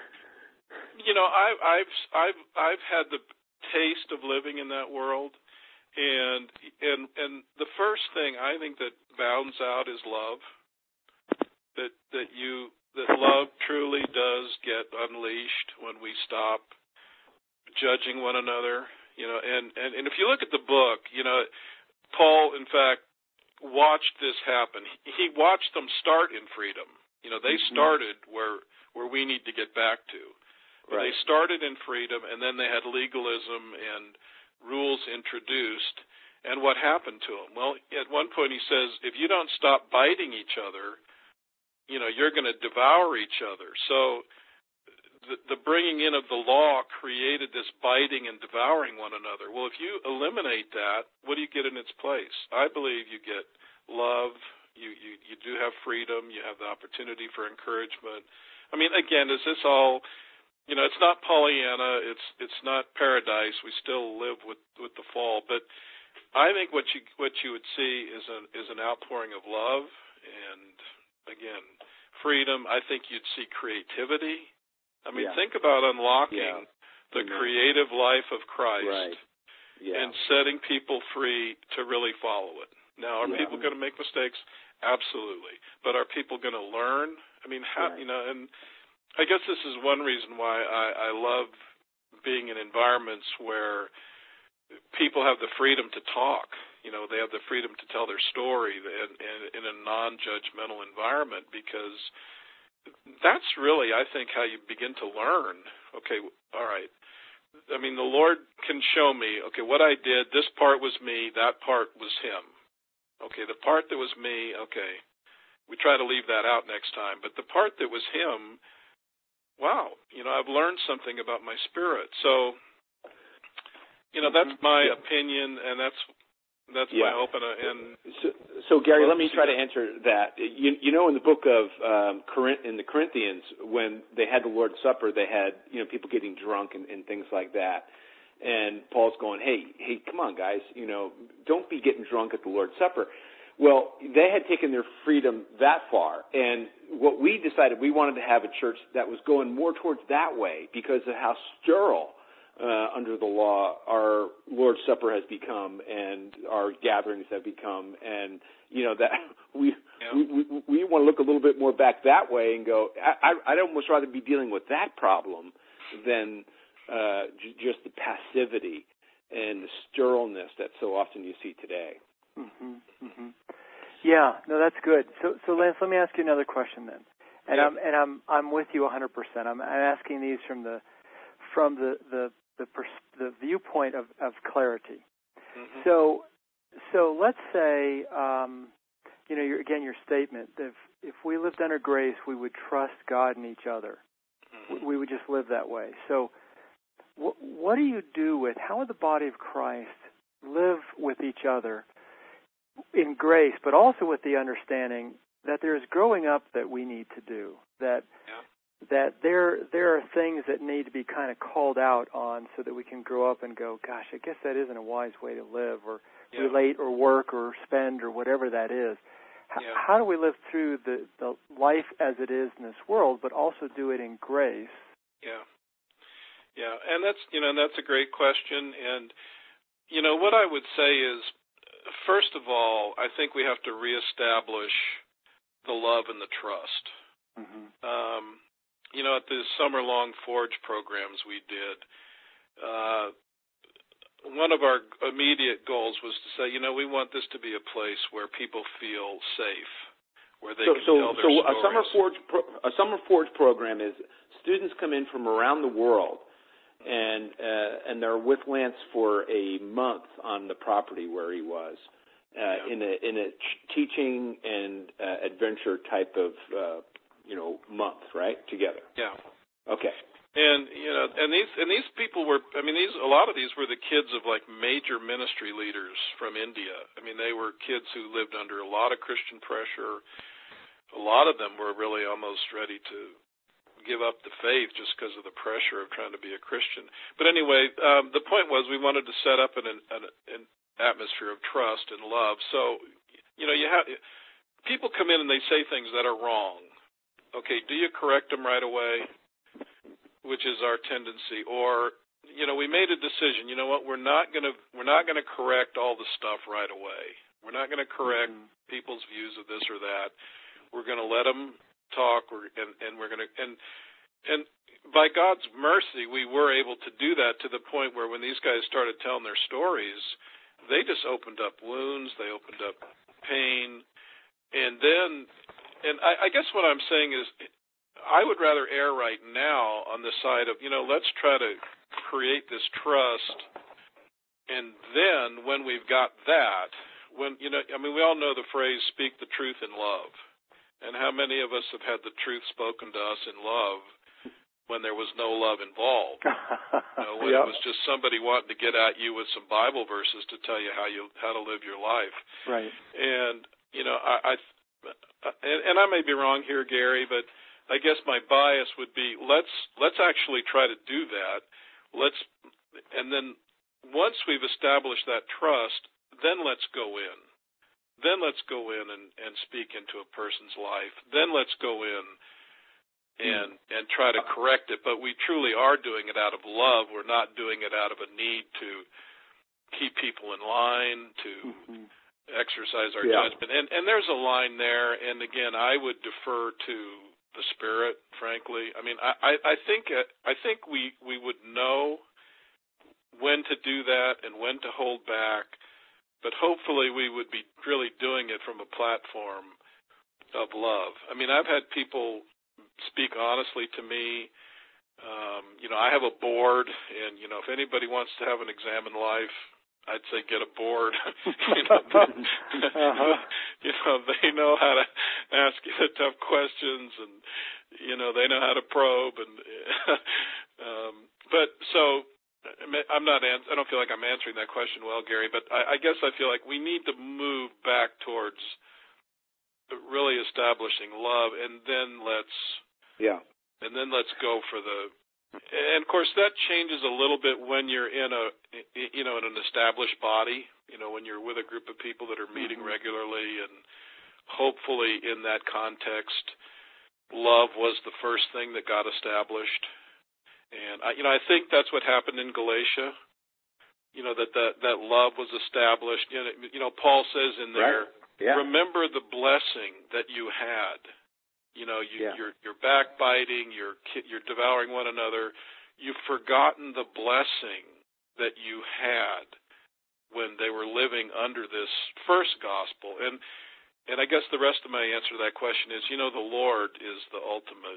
I've had the taste of living in that world, and the first thing I think that bounds out is love. That love truly does get unleashed when we stop judging one another. And if you look at the book, Paul, in fact, watched this happen. He watched them start in freedom. They started where we need to get back to. Right. They started in freedom, and then they had legalism and rules introduced. And what happened to them? Well, at one point he says, if you don't stop biting each other, you're going to devour each other. So the bringing in of the law created this biting and devouring one another. Well, if you eliminate that, what do you get in its place? I believe you get love. You do have freedom. You have the opportunity for encouragement. I mean, again, is this all? It's not Pollyanna. It's not paradise. We still live with the fall. But I think what you would see is an outpouring of love and, again, freedom. I think you'd see creativity. I mean, think about unlocking the creative life of Christ and setting people free to really follow it. Now, are people going to make mistakes? Absolutely. But are people going to learn? I mean, and I guess this is one reason why I love being in environments where people have the freedom to talk. They have the freedom to tell their story in a non-judgmental environment, because that's really, I think, how you begin to learn. Okay, all right. I mean, the Lord can show me, okay, what I did, this part was me, that part was Him. Okay, the part that was me, okay, we try to leave that out next time. But the part that was Him, wow, I've learned something about my spirit. So, that's my opinion, and that's my open. And so Gary, let me try to answer that. In the book of in the Corinthians, when they had the Lord's Supper, they had people getting drunk and things like that. And Paul's going, hey, come on, guys, don't be getting drunk at the Lord's Supper. Well, they had taken their freedom that far, and what we decided, we wanted to have a church that was going more towards that way because of how sterile under the law our Lord's Supper has become and our gatherings have become, and that we want to look a little bit more back that way and go, I'd almost rather be dealing with that problem than just the passivity and the sterileness that so often you see today. Mm-hmm, mm-hmm. Yeah, no, that's good. So Lance, let me ask you another question then, and I'm with you 100%. I'm asking these from the viewpoint of clarity. Mm-hmm. So let's say your statement that if we lived under grace, we would trust God and each other. Mm-hmm. We would just live that way. So what do you do with how would the body of Christ live with each other in grace, but also with the understanding that there's growing up that we need to do, that there are things that need to be kind of called out on so that we can grow up and go, gosh, I guess that isn't a wise way to live or relate or work or spend or whatever that is. How do we live through the life as it is in this world, but also do it in grace? Yeah, and that's a great question. And what I would say is, first of all, I think we have to reestablish the love and the trust. Mm-hmm. At the summer-long Forge programs we did, one of our immediate goals was to say, we want this to be a place where people feel safe, where they can tell their stories. A summer Forge program is students come in from around the world, and they're with Lance for a month on the property where he was, in a teaching and adventure type of month, right, together. Yeah. Okay. And these people were, a lot of these were the kids of like major ministry leaders from India. They were kids who lived under a lot of Christian pressure. A lot of them were really almost ready to give up the faith just because of the pressure of trying to be a Christian. But anyway, the point was we wanted to set up an atmosphere of trust and love. So, you have people come in and they say things that are wrong. Okay, do you correct them right away? Which is our tendency. Or, we made a decision. You know what? We're not going to correct all the stuff right away. We're not going to correct people's views of this or that. We're going to let them talk, and we're going to and by God's mercy, we were able to do that to the point where when these guys started telling their stories, they just opened up wounds, they opened up pain, and I guess what I'm saying is, I would rather err right now on the side of, let's try to create this trust, and then when we've got that, we all know the phrase, speak the truth in love. And how many of us have had the truth spoken to us in love when there was no love involved? When it was just somebody wanting to get at you with some Bible verses to tell you how to live your life. Right. And, and I may be wrong here, Gary, but I guess my bias would be let's actually try to do that. And then once we've established that trust, then let's go in. Then let's go in and speak into a person's life. Then let's go in and try to correct it. But we truly are doing it out of love. We're not doing it out of a need to keep people in line, to exercise our judgment. And there's a line there. And again, I would defer to the Spirit, frankly. I mean, I think we would know when to do that and when to hold back. But hopefully we would be really doing it from a platform of love. I mean, I've had people speak honestly to me. I have a board, and, if anybody wants to have an examined life, I'd say get a board. They know how to ask you the tough questions, and, they know how to probe. And but so... I don't feel like I'm answering that question well, Gary, but I guess I feel like we need to move back towards really establishing love, and then let's go for the. And of course, that changes a little bit when you're in in an established body. When you're with a group of people that are meeting regularly, and hopefully in that context, love was the first thing that got established. And I think that's what happened in Galatia. That love was established. Paul says in there, remember the blessing that you had. You're backbiting, you're devouring one another. You've forgotten the blessing that you had when they were living under this first gospel. And I guess the rest of my answer to that question is, the Lord is the ultimate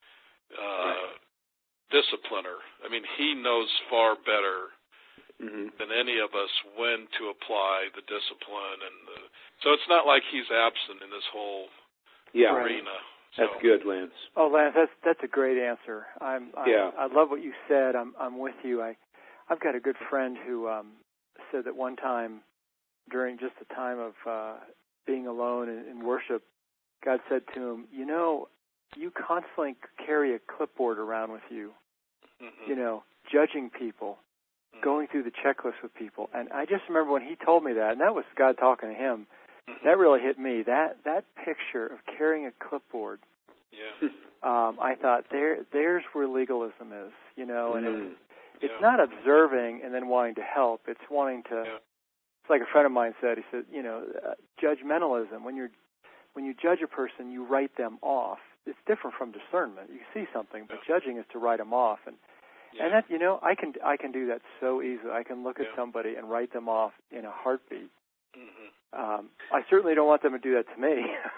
discipliner. I mean, he knows far better than any of us when to apply the discipline, so it's not like he's absent in this whole arena. So. That's good, Lance. Oh, Lance, that's a great answer. I love what you said. I'm with you. I've got a good friend who said that one time during just a time of being alone in worship, God said to him, you constantly carry a clipboard around with you, judging people, going through the checklist with people. And I just remember when he told me that, and that was God talking to him, that really hit me. That picture of carrying a clipboard, I thought, there's where legalism is, and it's not observing and then wanting to help. It's wanting to, it's like a friend of mine said, he said, judgmentalism, when you judge a person, you write them off. It's different from discernment. You see something, but judging is to write them off, and that I can do that so easily. I can look at somebody and write them off in a heartbeat. I certainly don't want them to do that to me.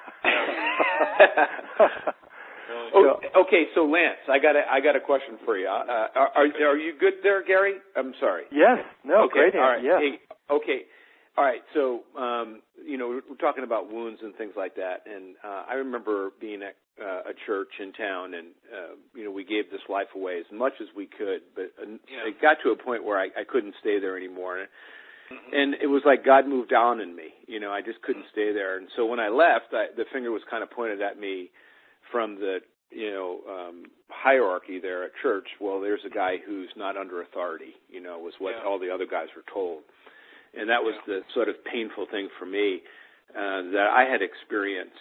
Okay, so Lance, I got a question for you. Are you good there, Gary? I'm sorry. Yes. No. Okay. Great. All right. Yeah. Hey, okay. All right, so, we're talking about wounds and things like that, and I remember being at a church in town, and, we gave this life away as much as we could, but it got to a point where I couldn't stay there anymore, and it was like God moved on in me. I just couldn't stay there, and so when I left, the finger was kind of pointed at me from the, hierarchy there at church. Well, there's a guy who's not under authority, was what all the other guys were told. And that was the sort of painful thing for me that I had experienced,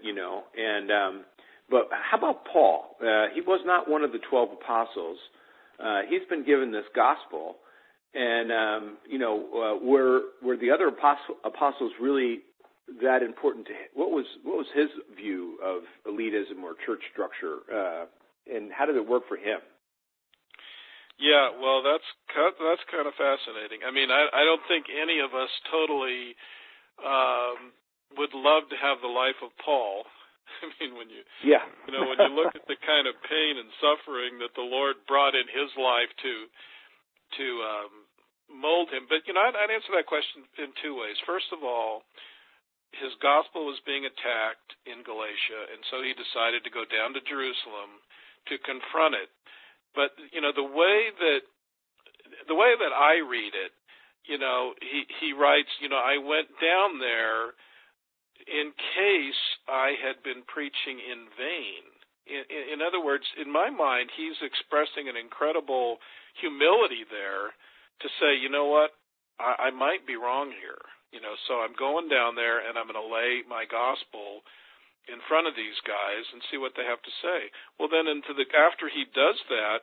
but how about Paul? He was not one of the 12 apostles. He's been given this gospel, and were the other apostles really that important to him? What was his view of elitism or church structure, and how did it work for him? Yeah, well, that's kind of fascinating. I mean, I don't think any of us totally would love to have the life of Paul. I mean, when you look at the kind of pain and suffering that the Lord brought in his life to mold him. But I'd answer that question in two ways. First of all, his gospel was being attacked in Galatia, and so he decided to go down to Jerusalem to confront it. But the way that I read it, he writes, I went down there in case I had been preaching in vain. In other words, in my mind, he's expressing an incredible humility there to say, you know what, I might be wrong here. So I'm going down there and I'm going to lay my gospel in front of these guys and see what they have to say. Well, then after he does that,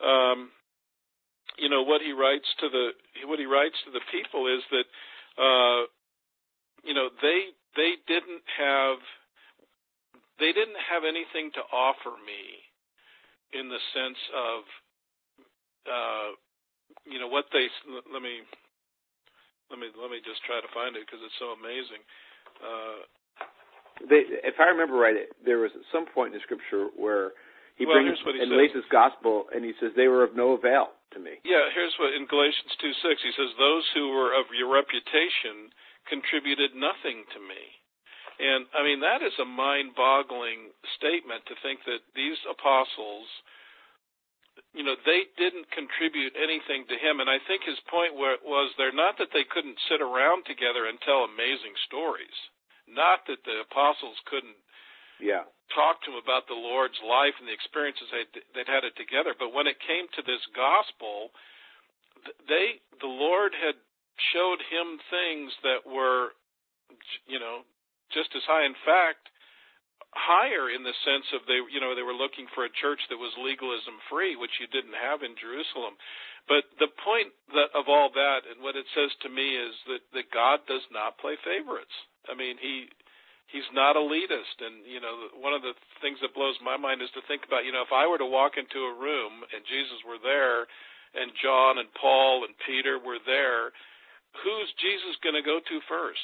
what he writes to the people is that they didn't have anything to offer me in the sense of what they let me just try to find it because it's so amazing. If I remember right, there was at some point in the scripture where he brings and lays his gospel, and he says they were of no avail to me. Yeah, here's what in Galatians 2:6 he says, "Those who were of your reputation contributed nothing to me." And I mean that is a mind-boggling statement to think that these apostles, they didn't contribute anything to him. And I think his point was they're not that they couldn't sit around together and tell amazing stories. Not that the apostles couldn't talk to him about the Lord's life and the experiences they'd had it together. But when it came to this gospel, the Lord had showed him things that were, just as high. In fact, higher in the sense of they were looking for a church that was legalism free, which you didn't have in Jerusalem. But the point of all that and what it says to me is that God does not play favorites. I mean, he's not elitist. And, one of the things that blows my mind is to think about, if I were to walk into a room and Jesus were there and John and Paul and Peter were there, who's Jesus going to go to first?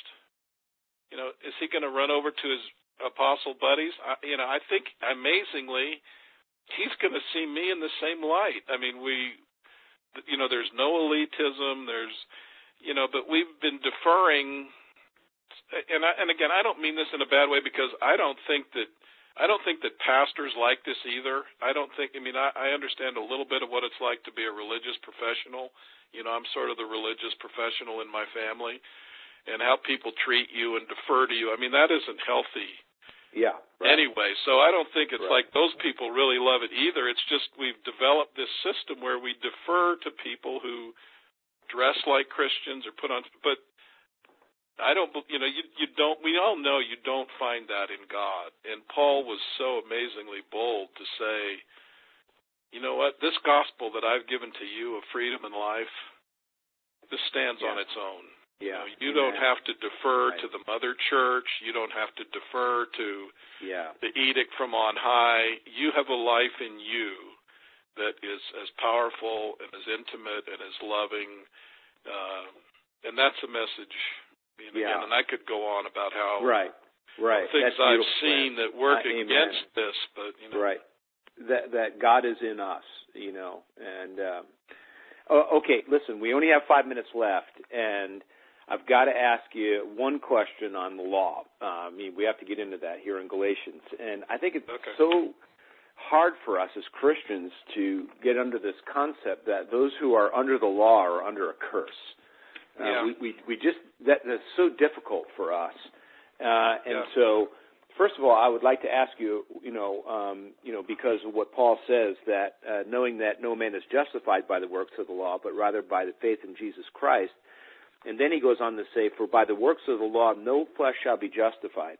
Is he going to run over to his apostle buddies? I think amazingly, he's going to see me in the same light. I mean, there's no elitism. But we've been deferring. And again, I don't mean this in a bad way because I don't think that pastors like this either. I understand a little bit of what it's like to be a religious professional. I'm sort of the religious professional in my family, and how people treat you and defer to you. I mean, that isn't healthy. Yeah. Right. Anyway, so I don't think it's like those people really love it either. It's just we've developed this system where we defer to people who dress like Christians or put on, but I don't, you don't, we all know you don't find that in God. And Paul was so amazingly bold to say, you know what, this gospel that I've given to you of freedom and life, this stands on its own. Yeah. You don't have to defer to the mother church. You don't have to defer to the edict from on high. You have a life in you that is as powerful and as intimate and as loving. And that's a message. Again, and I could go on about how things I've seen that work against this, but that God is in us, and okay. Listen, we only have 5 minutes left, and I've got to ask you one question on the law. We have to get into that here in Galatians, and I think it's so hard for us as Christians to get under this concept that those who are under the law are under a curse. We just that's so difficult for us, so first of all, I would like to ask you, because of what Paul says that knowing that no man is justified by the works of the law, but rather by the faith in Jesus Christ, and then he goes on to say, for by the works of the law no flesh shall be justified.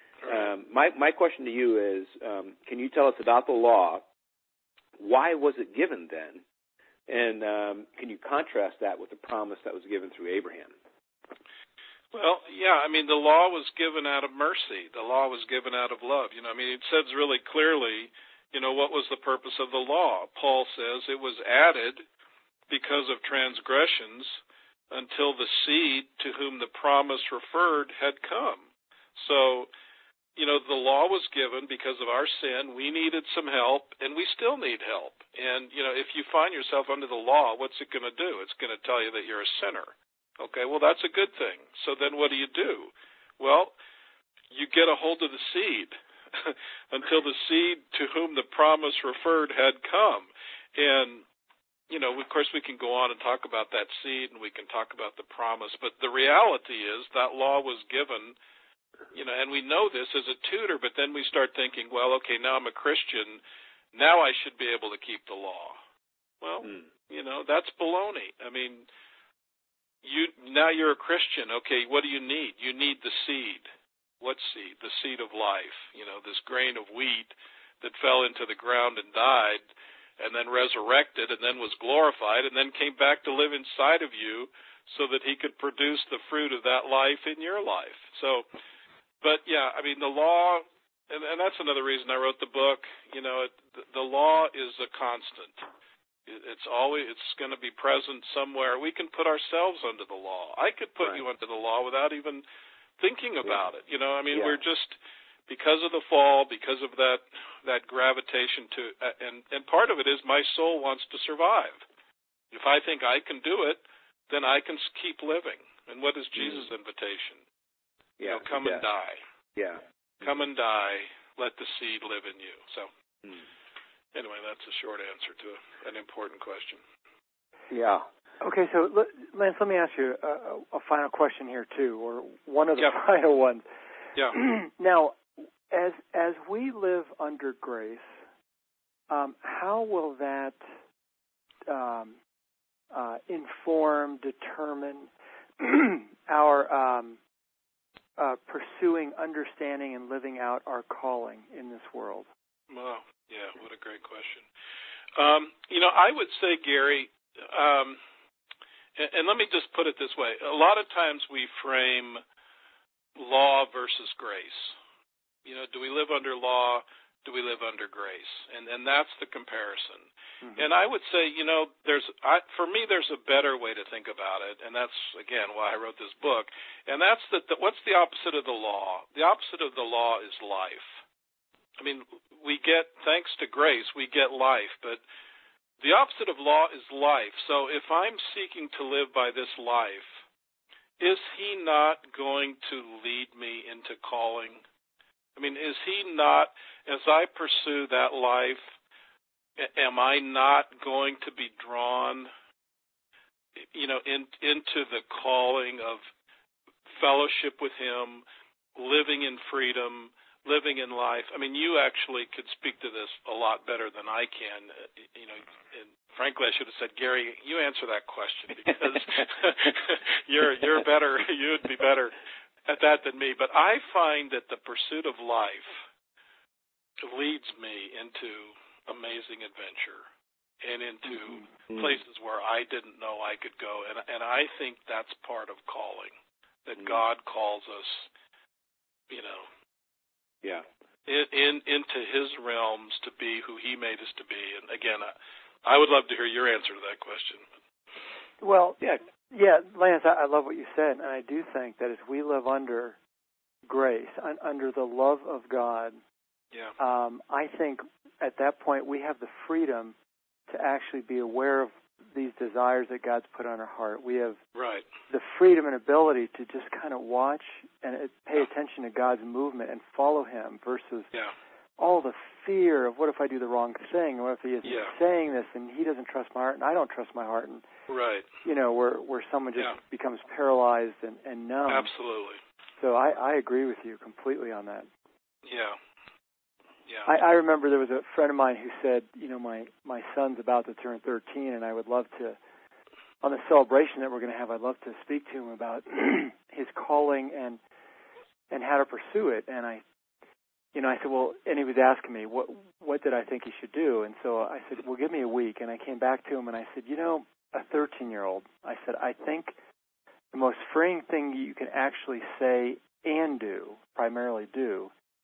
My question to you is, can you tell us about the law? Why was it given then? And can you contrast that with the promise that was given through Abraham? Well, the law was given out of mercy. The law was given out of love. It says really clearly what was the purpose of the law? Paul says it was added because of transgressions until the seed to whom the promise referred had come. So, the law was given because of our sin. We needed some help, and we still need help. And, if you find yourself under the law, what's it going to do? It's going to tell you that you're a sinner. Okay, well, that's a good thing. So then what do? Well, you get a hold of the seed until the seed to whom the promise referred had come. And, of course, we can go on and talk about that seed, and we can talk about the promise. But the reality is that law was given, and we know this as a tutor, but then we start thinking, well, okay, now I'm a Christian. Now I should be able to keep the law. Well, that's baloney. I mean, now you're a Christian. Okay, what do you need? You need the seed. What seed? The seed of life. This grain of wheat that fell into the ground and died, and then resurrected, and then was glorified, and then came back to live inside of you so that he could produce the fruit of that life in your life. So, but yeah, I mean, the law, and that's another reason I wrote the book, the law is a constant. It's going to be present somewhere. We can put ourselves under the law. I could put you under the law without even thinking about it. We're just, because of the fall, because of that gravitation to, and part of it is my soul wants to survive. If I think I can do it, then I can keep living. And what is Jesus' invitation? Come and die. Yeah. Come and die. Let the seed live in you. So, anyway, that's a short answer to an important question. Yeah. Okay, so Lance, let me ask you a final question here too, or one of the final ones. Yeah. Now, as we live under grace, how will that inform, determine our pursuing, understanding, and living out our calling in this world? Wow. Yeah, what a great question. I would say, Gary, and let me just put it this way. A lot of times we frame law versus grace. Do we live under law? Do we live under grace? And that's the comparison. Mm-hmm. And I would say, for me, there's a better way to think about it, and that's, again, why I wrote this book. And that's what's the opposite of the law? The opposite of the law is life. I mean, thanks to grace, we get life, but the opposite of law is life. So if I'm seeking to live by this life, is he not going to lead me into calling? I mean, is he not, as I pursue that life, am I not going to be drawn, into the calling of fellowship with him, living in freedom, living in life? I mean, you actually could speak to this a lot better than I can. And frankly, I should have said, Gary, you answer that question because you're better. You would be better at that than me. But I find that the pursuit of life leads me into amazing adventure and into places where I didn't know I could go. And I think that's part of calling, that God calls us, into his realms to be who he made us to be. And again, I would love to hear your answer to that question. Well, Lance, I love what you said, and I do think that as we live under grace, under the love of God, I think at that point we have the freedom to actually be aware of these desires that God's put on our heart. We have the freedom and ability to just kind of watch and pay attention to God's movement and follow him versus all the fear of what if I do the wrong thing, what if he isn't saying this and he doesn't trust my heart and I don't trust my heart, and where someone just becomes paralyzed and numb. Absolutely. So I agree with you completely on that. Yeah. I remember there was a friend of mine who said, my son's about to turn 13, and I would love to, on the celebration that we're going to have, I'd love to speak to him about his calling and how to pursue it. And I said, well, and he was asking me, what did I think he should do? And so I said, well, give me a week. And I came back to him and I said, a 13-year-old, I said, I think the most freeing thing you can actually say and do, primarily do,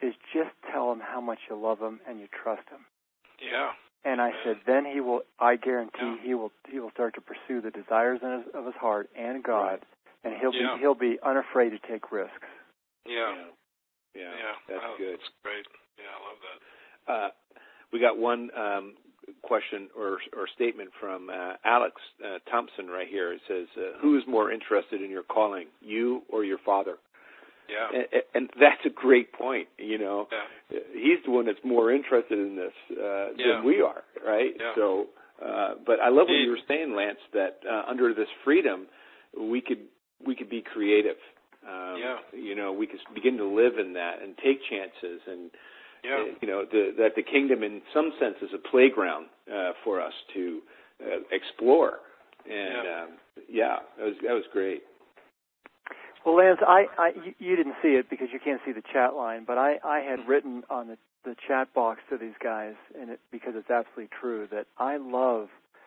is just tell him how much you love him and you trust him. Yeah. And I said, then I guarantee he will start to pursue the desires of his heart and God, and he'll be unafraid to take risks. Yeah. That's good. That's great. Yeah, I love that. We got one question or statement from Alex Thompson right here. It says, who is more interested in your calling, you or your father? Yeah. And that's a great point. You know, he's the one that's more interested in this than we are, right? Yeah. So, but I love what you were saying, Lance, that under this freedom, we could be creative. You know, we could begin to live in that and take chances, and you know, that the kingdom, in some sense, is a playground for us to explore. And that was great. Well, Lance, you didn't see it because you can't see the chat line, but I had written on the chat box to these guys, and because it's absolutely true, that I love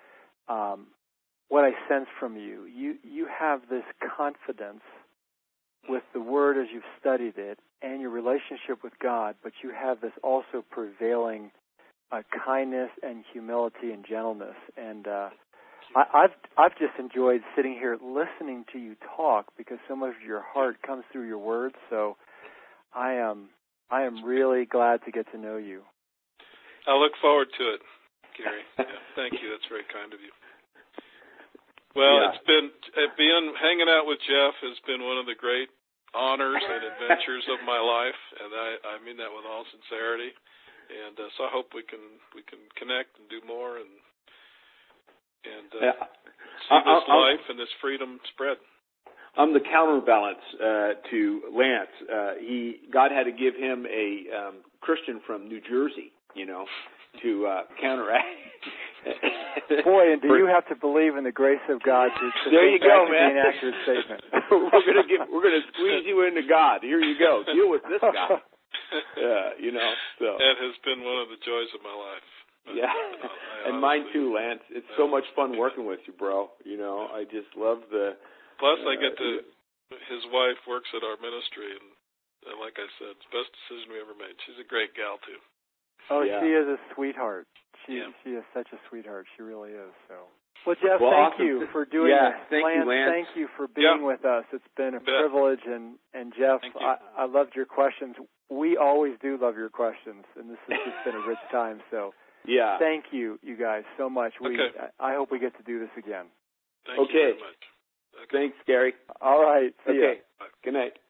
what I sense from you. You have this confidence with the Word as you've studied it and your relationship with God, but you have this also prevailing kindness and humility and gentleness. And I've just enjoyed sitting here listening to you talk because so much of your heart comes through your words. So I am really glad to get to know you. I look forward to it, Gary. Thank you. That's very kind of you. Well, it's been hanging out with Jeff has been one of the great honors and adventures of my life, and I mean that with all sincerity. And so I hope we can connect and do more and see this life and this freedom spread. I'm the counterbalance to Lance. God had to give him a Christian from New Jersey, you know, to counteract. Boy, and do you have to believe in the grace of God to there you go, man. An accurate statement. we're gonna squeeze you into God. Here you go. Deal with this guy. You know. So that has been one of the joys of my life. Yeah, and mine too, Lance. It's so much fun working with you, bro. You know, I just love the. Plus, I get to. His wife works at our ministry, and like I said, it's the best decision we ever made. She's a great gal too. Oh, she is a sweetheart. She is such a sweetheart. She really is. So. Well, Jeff, thank you for doing this. Lance. Thank you for being with us. It's been a privilege. And Jeff, I loved your questions. We always do love your questions, and this has just been a rich time. So thank you guys, so much. I hope we get to do this again. Thank you very much. Thanks, Gary. All right. See ya. Good night.